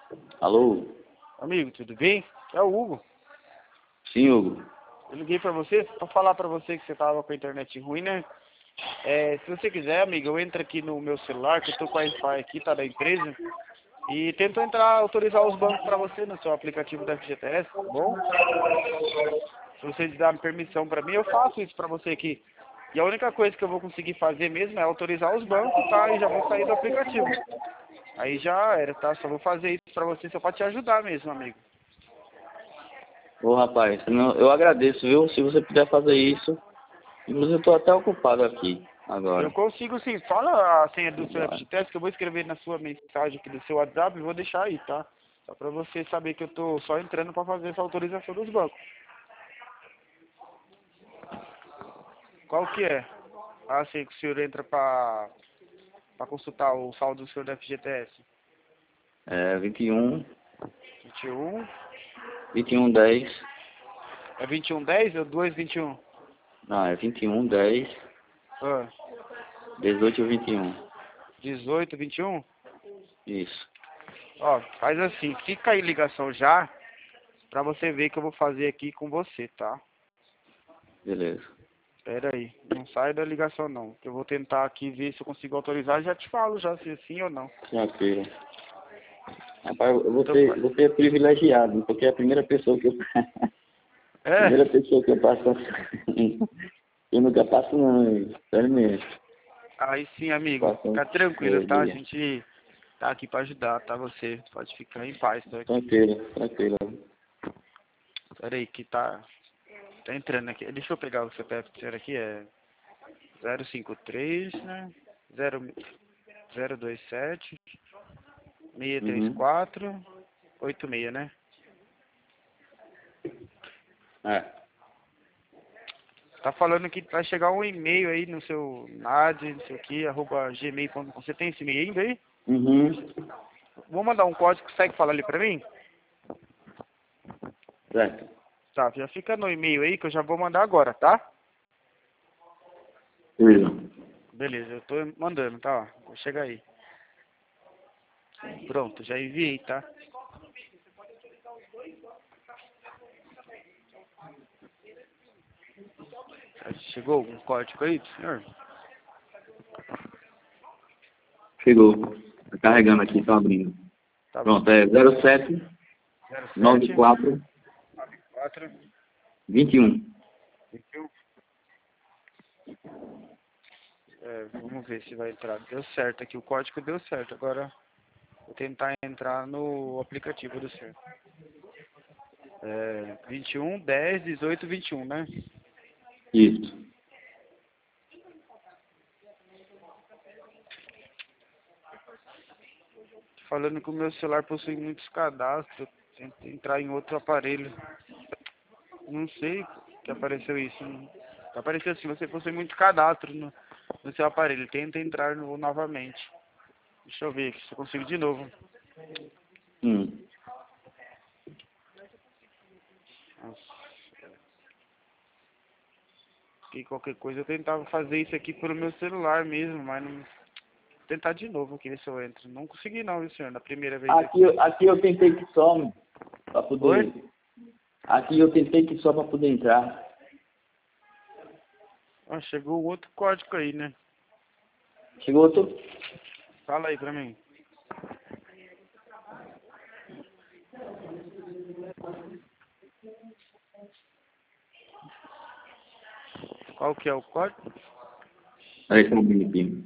Alô? Amigo, tudo bem? É o Hugo. Sim, Hugo. Eu liguei pra você pra falar pra você que você tava com a internet ruim, né? Se você quiser, amigo, eu entro aqui no meu celular, que eu tô com a Wi-Fi aqui, tá, da empresa, e tento entrar, autorizar os bancos pra você no seu aplicativo da FGTS, tá bom? Se você dar permissão pra mim, eu faço isso pra você aqui. E a única coisa que eu vou conseguir fazer mesmo é autorizar os bancos, tá? E já vou sair do aplicativo. Aí já era, tá? Só vou fazer isso pra você, só pra te ajudar mesmo, amigo. Ô, rapaz, eu agradeço, viu? Se você puder fazer isso. Inclusive, eu tô até ocupado aqui, Eu agora. consigo sim. Fala a senha do seu Vai. FGTS que eu vou escrever na sua mensagem aqui do seu WhatsApp e vou deixar aí, tá? Só pra você saber que eu tô só entrando pra fazer essa autorização dos bancos. Qual que é? Ah, sei que o senhor entra pra consultar o saldo do seu do FGTS. É 21, 21. 21, 10. É 2110 ou 221? Não, é 21, 10, Ah, 18 e 21. 18, 21? Isso. Ó, faz assim, fica aí ligação já, pra você ver que eu vou fazer aqui com você, tá? Beleza. Pera aí, não sai da ligação não, que eu vou tentar aqui ver se eu consigo autorizar e já te falo já se é sim ou não. Tranquilo. Rapaz, Então, você é privilegiado, porque é a primeira pessoa que eu... é, primeira pessoa que eu passo assim. Eu nunca passo não, sério mesmo. aí sim amigo, Passo, fica tranquilo, é, tá? A diga. gente tá aqui pra ajudar, tá? Você pode ficar em paz, tá? Tranquilo, tranquilo. Pera aí que tá entrando aqui. Deixa eu pegar o CPF do senhor aqui, é 053, né? 027 Uhum. 634 86, né? É. Tá falando que vai chegar um e-mail aí no seu NAD, não sei o que, @gmail.com. Você tem esse e-mail ainda aí? Uhum. Vou mandar um código, consegue falar ali pra mim? Certo. Tá, já fica no e-mail aí que eu já vou mandar agora, tá? Beleza. Beleza, eu tô mandando, tá? Ó, vou chegar aí. Pronto, já enviei, tá? Chegou algum código aí do senhor? Chegou. Tá carregando aqui, tá abrindo. Tá bom. Pronto, é 07 07 94 4 21. 21. Vamos ver se vai entrar. Deu certo aqui, o código deu certo. Agora vou tentar entrar no aplicativo do senhor. 21 10 18 21, né? Isso. Falando que o meu celular possui muitos cadastros. Tento entrar em outro aparelho. Não sei que apareceu isso. Apareceu assim, você possui muitos cadastros no seu aparelho. Tenta entrar novamente. Deixa eu ver aqui se eu consigo de novo. Hum. Nossa. Que qualquer coisa eu tentava fazer isso aqui pelo meu celular mesmo, mas não. Vou tentar de novo aqui ver se eu entro. Não consegui não, viu, senhor? Na primeira vez Aqui, aqui. aqui eu tentei que só, para Oi? poder. Aqui eu tentei que só para poder entrar. Ah, chegou outro código aí, né? Chegou outro. Fala aí pra mim. Qual que é o código? Aí só um minutinho.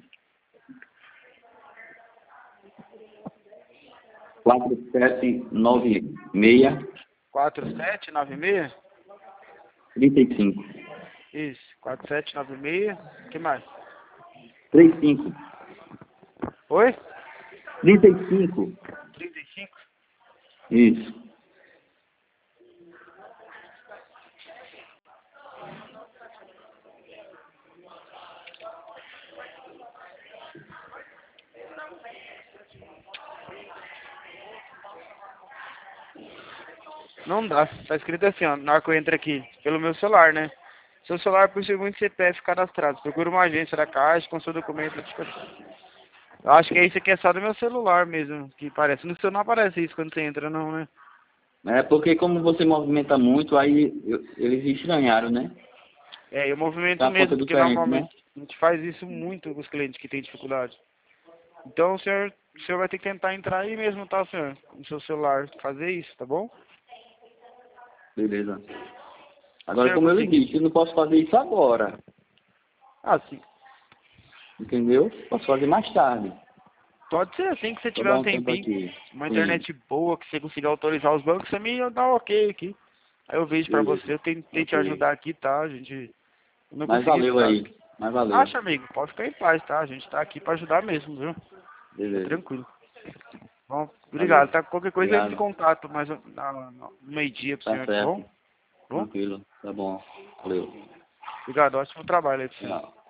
4796 4796? 35. Isso, 4796. O que mais? 35. Oi? 35. 35? Isso. Não dá. Tá escrito assim, ó. Na hora que eu entro aqui, pelo meu celular, né? Seu celular possui muito CPF cadastrados. Procura uma agência da Caixa com seu documento. Eu acho que isso aqui é só do meu celular mesmo, que parece. No seu não aparece isso quando você entra, não, né? É porque como você movimenta muito, aí eles estranharam, né? É, eu movimento Tá uma foto mesmo, porque diferente, né? normalmente a gente faz isso muito com os clientes que têm dificuldade. Então o senhor vai ter que tentar entrar aí mesmo, tá, senhor? Com o seu celular, fazer isso, tá bom? Beleza. Se o Agora, senhor como eu lhe conseguir. disse, eu não posso fazer isso agora, Ah, sim. entendeu? Posso fazer mais tarde. Pode ser assim que você Vou tiver dar um um tempo tempinho, aqui. uma Sim, internet boa, que você consiga autorizar os bancos, você me dá um ok aqui. Aí eu vejo pra beleza. você, eu tentei te Ok. ajudar aqui, tá, gente? Eu não Mas consegui, valeu sabe? aí. Mas valeu. Acha, amigo, pode ficar em paz, tá? A gente tá aqui pra ajudar mesmo, viu? Fica Beleza. tranquilo. Bom, Valeu. obrigado, tá? Qualquer coisa entra em Obrigado. contato mais no meio-dia pro Tá senhor, tá bom? certo. Bom? Tranquilo. Tá bom. Valeu. Obrigado, ótimo trabalho aí pro senhor. Tchau.